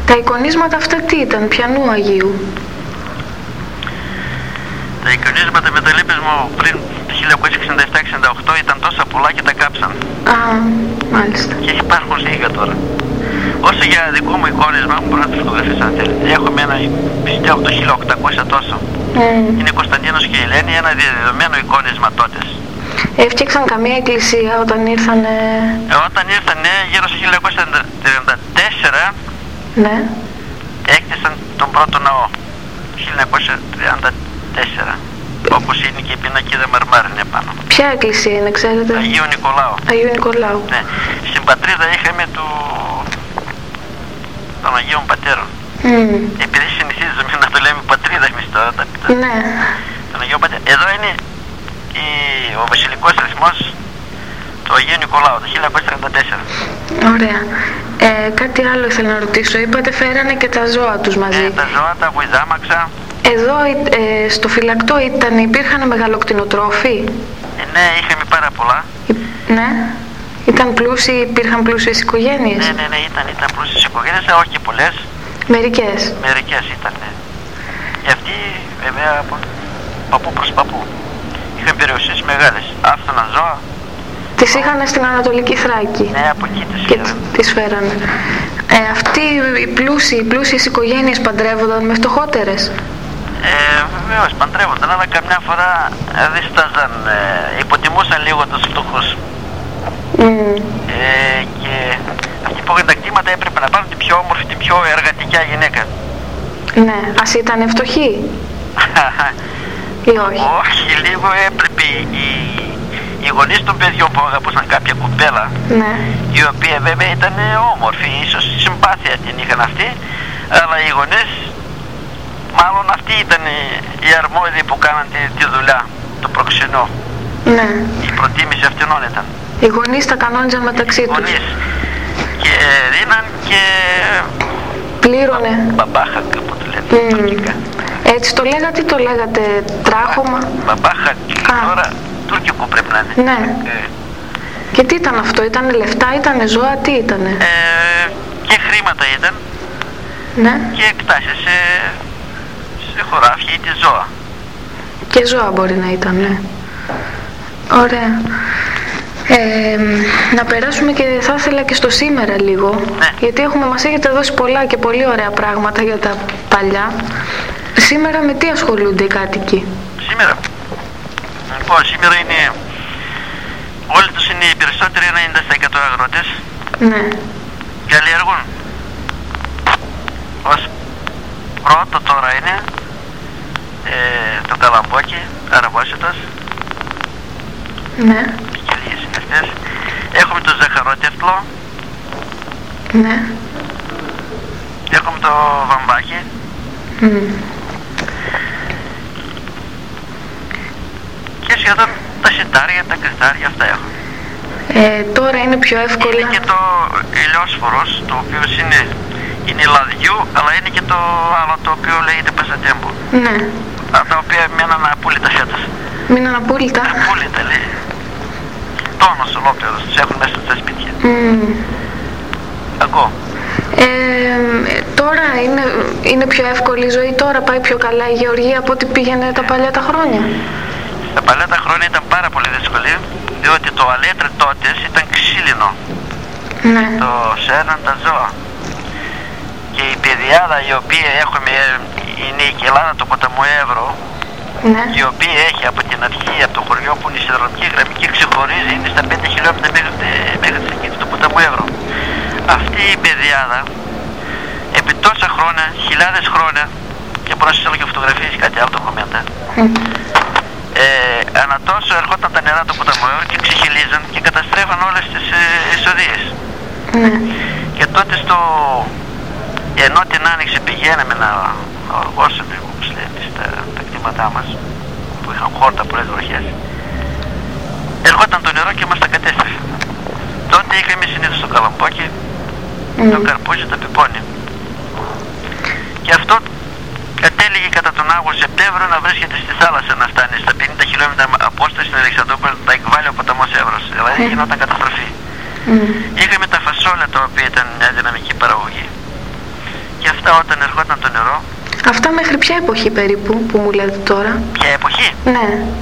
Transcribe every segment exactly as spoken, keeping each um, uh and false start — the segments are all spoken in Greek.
Τα εικονίσματα αυτά τι ήταν, ποιανού Αγίου? Τα εικονίσματα με τα λύπες μου πριν το χίλια εννιακόσια εξήντα επτά εξήντα οκτώ ήταν τόσα πολλά και τα κάψαν. Α, μάλιστα. Και υπάρχουν λίγα τώρα. Όσο για δικό μου εικόνισμα, μπορώ να το φωτογραφίσω αν θέλετε. Έχουμε ένα, πιστεύω το χίλια οκτακόσια τόσο. Mm. Είναι Κωνσταντίνος και η Ελένη, ένα διαδεδομένο εικόνισμα τότε. Έφτιαξαν καμία εκκλησία όταν ήρθανε? Ε, όταν ήρθανε γύρω στο χίλια εννιακόσια τριάντα τέσσερα, ναι, έκτισαν τον πρώτο ναό. χίλια εννιακόσια τριάντα τέσσερα. Όπως είναι και η πινακίδα μαρμάρινη επάνω. Ποια εκκλησία είναι, ξέρετε? Αγίου Νικολάου. Αγίου Νικολάου. Ναι. Στην πατρίδα είχαμε του... των Αγίων Πατέρων. Mm. Επειδή συνηθίζουμε να το λέμε πατρίδα εμείς τώρα. Τα... Ναι. Τον Αγίων Πατέρων. Εδώ είναι η... ο βασιλικός ρυθμός του Αγίου Νικολάου, το χίλια εννιακόσια τριάντα τέσσερα. Ωραία. Ε, κάτι άλλο ήθελα να ρωτήσω. Είπατε φέρανε και τα ζώα τους μαζί. Ε, τα ζώα, τα βοηδάμαξα. Εδώ ε, στο φυλακτό ήταν, υπήρχαν μεγαλοκτηνοτρόφοι? Ε, ναι, είχαμε πάρα πολλά. Ε, ναι. Ήταν πλούσιοι, υπήρχαν πλούσιες οικογένειες? Ναι, ναι, ναι, ήταν, ήταν πλούσιες οικογένειες, αλλά όχι και πολλές. Μερικές? Μερικές ήταν, ναι. Και αυτοί βέβαια από παππού προς παππού. Είχαν περιουσίες μεγάλες, άφθονα ζώα. Τις είχαν στην Ανατολική Θράκη? Ναι, από εκεί τις και φέρανε. τις φέρανε. Ε, αυτοί οι πλούσιοι, οι πλούσιες οικογένειες παντρεύονταν με φτωχότερες? Ε, βεβαίως παντρεύονταν, αλλά καμιά φορά δίσταζαν, ε, υποτιμούσαν λίγο τους φτωχούς. Mm. Ε, και αυτοί που είχαν τα κτήματα έπρεπε να πάρουν την πιο όμορφη, την πιο εργατικιά γυναίκα. Ναι, ας ήταν φτωχοί ή όχι? Όχι, λίγο έπρεπε οι, οι γονείς των παιδιών που αγαπούσαν κάποια κουμπέλα, ναι, η οποία βέβαια ήταν όμορφη, ίσως συμπάθεια την είχαν αυτοί, αλλά οι γονείς, μάλλον αυτοί ήταν οι αρμόδιοι που κάναν τη, τη δουλειά, το προξενό. Ναι. Η προτίμηση αυτήν ήταν. Οι γονείς τα κανόνιζαν μεταξύ τους. Γονείς. Και δίναν και... πλήρωνε. Μπαμπάχακ που το λένε Mm. τουρκικά. Έτσι το λέγατε ή το λέγατε τράχωμα? Μπαμπάχακ. Τώρα τουρκικό πρέπει να είναι. Ναι. Ε. Και τι ήταν αυτό, ήτανε λεφτά, ήτανε ζώα, τι ήτανε? Ε, και χρήματα ήταν. Ναι. Και εκτάσεις σε, σε χωράφια ή τη ζώα. Και ζώα μπορεί να ήταν, ναι. Ωραία. Ε, να περάσουμε και θα ήθελα και στο σήμερα λίγο, ναι. Γιατί έχουμε, μας έχετε δώσει πολλά και πολύ ωραία πράγματα για τα παλιά. Σήμερα με τι ασχολούνται οι κάτοικοι? Σήμερα. Λοιπόν, σήμερα είναι, όλοι τους είναι οι περισσότεροι ενενήντα τοις εκατό αγρότες. Ναι. Καλλιεργούν. Ως πρώτο τώρα είναι ε, το καλαμπόκι, αραβόσιτος. Ναι. Ποικιλίες είναι αυτές. Έχουμε το ζαχαρότευτλο. Ναι. Έχουμε το βαμβάκι. Mm. Και σχεδόν τα σιτάρια, τα κρυστάρια, αυτά έχουμε. Ε, τώρα είναι πιο εύκολα. Είναι και το ηλιόσφορος, το οποίο είναι, είναι λαδιού, αλλά είναι και το άλλο το οποίο λέγεται πασατέμπο. Ναι. Τα οποία μέναν απόλυτα φέτος. Μείναν απόλυτα. Απόλυτα λέει. Τόνος ολόκληρος τους έχουν μέσα στα σπίτια. Mm. Ακούω. Ε, τώρα είναι, είναι πιο εύκολη η ζωή, τώρα πάει πιο καλά η γεωργία από ό,τι πήγαινε τα παλιά τα χρόνια? Τα παλιά τα χρόνια ήταν πάρα πολύ δύσκολη, διότι το αλέτρι τότε ήταν ξύλινο. Ναι. Το σέρναν τα ζώα. Και η πεδιάδα η οποία έχουμε είναι η κοιλάδα του ποταμού Εύρου, ναι. Η οποία έχει από την αρχή, από το χωριό που είναι η σιδηροδρομική γραμμή και ξεχωρίζει, είναι στα πέντε χιλιόμετρα μέχρι, μέχρι την αρχή του ποταμού Εύρου. Αυτή η πεδιάδα επί τόσα χρόνια, χιλιάδες χρόνια, και μπορώ να σας έλεγα και φωτογραφίες κάτι άλλο το κομμέντα, mm. ε, ανά τόσο ερχόταν τα νερά του ποταμού Εύρου και ξεχυλίζαν και καταστρέφαν όλες τις ε, εισοδείες. Ναι. Και τότε στο, ενώ την άνοιξη πηγαίναμε να, να οργώσουμε, όπως λέτε, στα τα κτήματά μας που είχαν χόρτα πολλές βροχές, ερχόταν το νερό και μας τα κατέστρεφε. Τότε είχαμε συνήθως το καλαμπόκι, mm. το καρπούζι, το πιπόνι. Και αυτό κατέληγε κατά τον Αύγουστο-Σεπτέμβριο να βρίσκεται στη θάλασσα, να φτάνει στα πενήντα χιλιόμετρα απόσταση στην Αλεξανδρούπολη, τα εκβάλλει ο ποταμός Εύρος, δηλαδή mm. γινόταν καταστροφή. Mm. Είχαμε τα φασόλια, τα οποία ήταν μια δυναμική παραγωγή. Και μετά όταν ερχόταν το νερό. Αυτά μέχρι ποια εποχή περίπου που μου λέτε τώρα? Ποια εποχή? Ναι.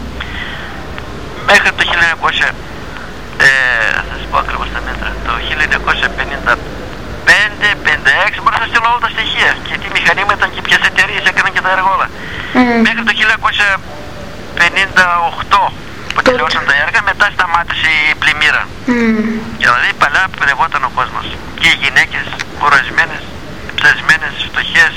Μέχρι το χίλια εννιακόσια, ε, θα σας πω ακριβώς τα μέτρα, το χίλια εννιακόσια πενήντα πέντε πενήντα έξι, μπορώ να σας στείλω όλα τα στοιχεία και τι μηχανήματα ήταν και ποιες εταιρείες έκαναν και τα έργα όλα. Mm. Μέχρι το χίλια εννιακόσια πενήντα οκτώ που τελειώσαν τα έργα, μετά σταμάτησε η πλημμύρα. Mm. Δηλαδή παλιά παιδευόταν ο κόσμος και οι γυναίκες κουρασμένες, ψασμένες, φτωχές.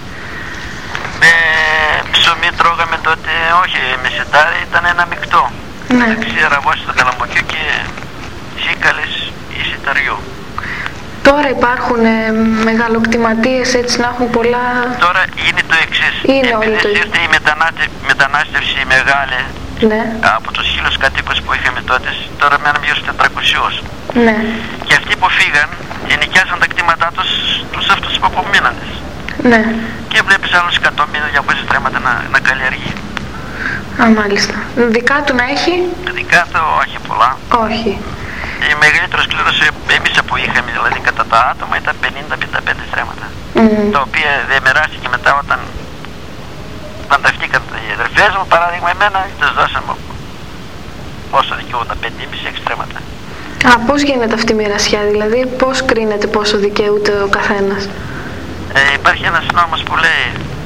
Με ψωμί τρώγαμε τότε, όχι με σιτάρι, ήταν ένα μεικτό. Ναι. Ραβώσει στο καλαμποκιό και σίκαλες ή σιταριού. Τώρα υπάρχουν ε, μεγαλοκτηματίες έτσι να έχουν πολλά... Τώρα είναι το εξής. Είναι όλοι το... ήρθε η μετανάστε... μετανάστευση μεγάλη, ναι, από τους χίλιους κατοίκους που είχαμε τότε, τώρα μέναμε γύρω στους τετρακόσιους. Ναι. Και αυτοί που φύγαν ενοικιάσαν τα κτήματά τους τους αυτούς που απομείναντες. Ναι. Και βλέπεις άλλους εκατό με διακόσια στρέμματα να, να καλλιεργεί. Α, μάλιστα. Δικά του να έχει? Δικά του όχι πολλά. Όχι. Η μεγαλύτερη κλήρωση εμείς που είχαμε δηλαδή κατά τα άτομα ήταν πενήντα με πενήντα πέντε στρέμματα. Mm. Τα οποία διαμεράστηκε μετά όταν πανταυτήκαν οι αδερφές μου, παράδειγμα εμένα, τους δώσαμε πόσο δικαιούταν, πέντε με έξι στρέμματα. Α, πώς γίνεται αυτή η μοιρασιά, δηλαδή πώς κρίνεται πόσο δικαιούται ο καθένας? Ε, υπάρχει ένας νόμος που λέει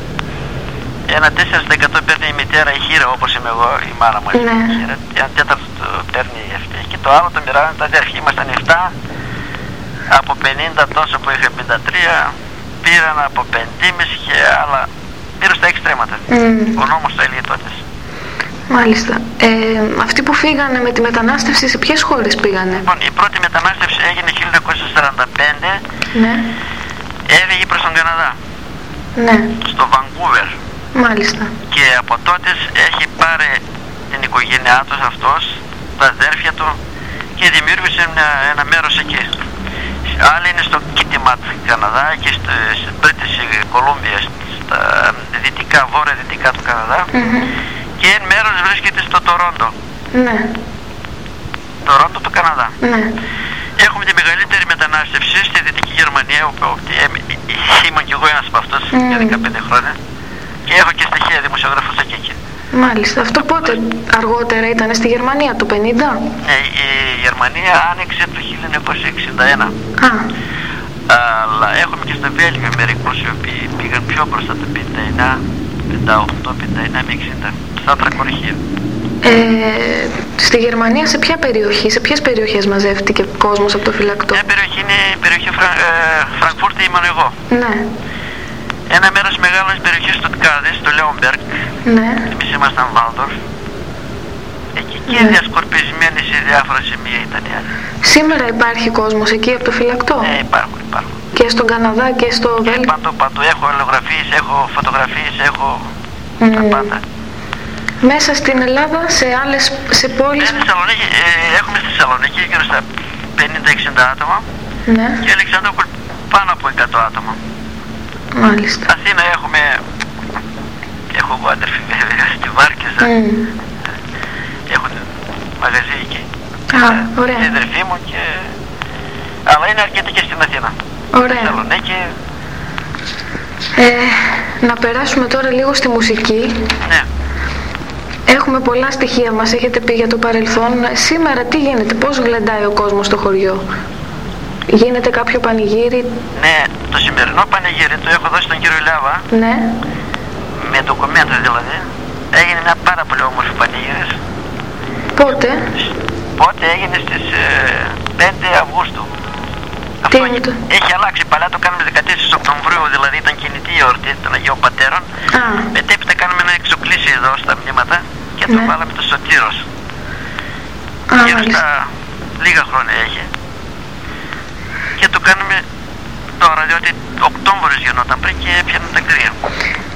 ένα τέσσερα τοις εκατό παίρνει η μητέρα η χείρα όπως είμαι εγώ, η μάνα μου, ναι, η χείρα, ένα τέταρτο το παίρνει αυτή και το άλλο το μοιράζουν τα αδέρφια. Ήμασταν επτά, από πενήντα τόσο που είχα πενήντα τρία, πήραν από πέντε και άλλα, πήραν στα έξι στρέμματα. Mm. Ο νόμος το έλεγε τότε. Μάλιστα. Ε, αυτοί που φύγανε με τη μετανάστευση σε ποιες χώρες πήγανε? Λοιπόν, η πρώτη μετανάστευση έγινε χίλια εννιακόσια σαράντα πέντε. Ναι. Έβγαινε προς τον Καναδά. Ναι. Στο Βανκούβερ. Μάλιστα. Και από τότε έχει πάρει την οικογένειά του αυτός, τα αδέρφια του και δημιούργησε μια, ένα μέρος εκεί. Άλλοι είναι στο Κίτιμαντ, Καναδά και στο British Columbia, στα δυτικά, βόρεια-δυτικά του Καναδά. Mm-hmm. Και ένα μέρος βρίσκεται στο Τορόντο. Ναι. Τορόντο του Καναδά. Ναι. Έχουμε τη μεγαλύτερη μετανάστευση στη Δυτική Γερμανία, όπου ήμουν και εγώ ένας από αυτούς mm. για δεκαπέντε χρόνια. Και έχω και στοιχεία δημοσιογράφους εκεί. Μάλιστα. Αυτό πότε αργότερα ήταν στη Γερμανία, το πενήντα? Ναι, η Γερμανία άνοιξε το χίλια εννιακόσια εξήντα ένα. Α. Αλλά έχουμε και στο Βέλγιο μερικούς οι οποίοι πήγαν πιο μπροστά το πενήντα εννιά, πενήντα οκτώ, πενήντα εννιά με εξήντα, στα τρακορυχεία. Ε, στη Γερμανία σε ποια περιοχή, σε ποιες περιοχές μαζεύτηκε κόσμος από το φυλακτό? Μια περιοχή είναι η περιοχή Φρα, ε, Φραγκφούρτη, ήμουν εγώ. Ναι. Ένα μέρος μεγάλο της περιοχής του Τκάδης, του Λέονμπεργκ. Ναι. Εμείς ήμασταν Βάλντορφ. Εκεί και ναι, διασκορπισμένοι σε διάφορα σημεία ήταν οι άλλοι. Σήμερα υπάρχει κόσμος εκεί από το φυλακτό? Ναι, υπάρχουν, υπάρχουν. Και στον Καναδά και στο Βέλγιο? Παντού, παντού. Έχω αλληλογραφίες, έχω φωτογραφίες, έχω mm. τα πάντα. Μέσα στην Ελλάδα, σε άλλες, σε πόλεις? Στη Θεσσαλονίκη, ε, έχουμε στη Θεσσαλονίκη γύρω στα πενήντα εξήντα άτομα. Ναι. Και Αλεξανδρούπολη πάνω από εκατό άτομα. Μάλιστα. Αθήνα έχουμε, έχω εγώ αδερφή βέβαια στη Βάρκηζα. Mm. Έχω μαγαζί εκεί. Α, ωραία. Η αδερφή μου και... αλλά είναι αρκετή και στην Αθήνα. Ωραία. Στη Θεσσαλονίκη. Ε, να περάσουμε τώρα λίγο στη μουσική. Ναι. Έχουμε πολλά στοιχεία, μας έχετε πει για το παρελθόν. Σήμερα τι γίνεται, πώς γλεντάει ο κόσμος στο χωριό? Γίνεται κάποιο πανηγύρι? Ναι, το σημερινό πανηγύρι το έχω δώσει στον κύριο Λιάβα. Ναι. Με ντοκουμέντα δηλαδή. Έγινε μια πάρα πολύ όμορφη πανηγύρις. Πότε? Πότε έγινε στις ε, πέντε Αυγούστου. Τι Αυτό είναι το? Έχει αλλάξει, παλιά το κάνουμε δεκατέσσερις Οκτωβρίου, δηλαδή ήταν κινητή η εορτή των Αγίων Πατέρων. Α. Μετέπειτα κάνουμε ένα εξοκλήσι εδώ στα μνήματα και το ναι, βάλαμε το Σωτήρος. Γύρω στα λίγα χρόνια έχει. Και το κάνουμε τώρα, διότι Οκτώβριος γινόταν πριν και έπιανε τα κρύα.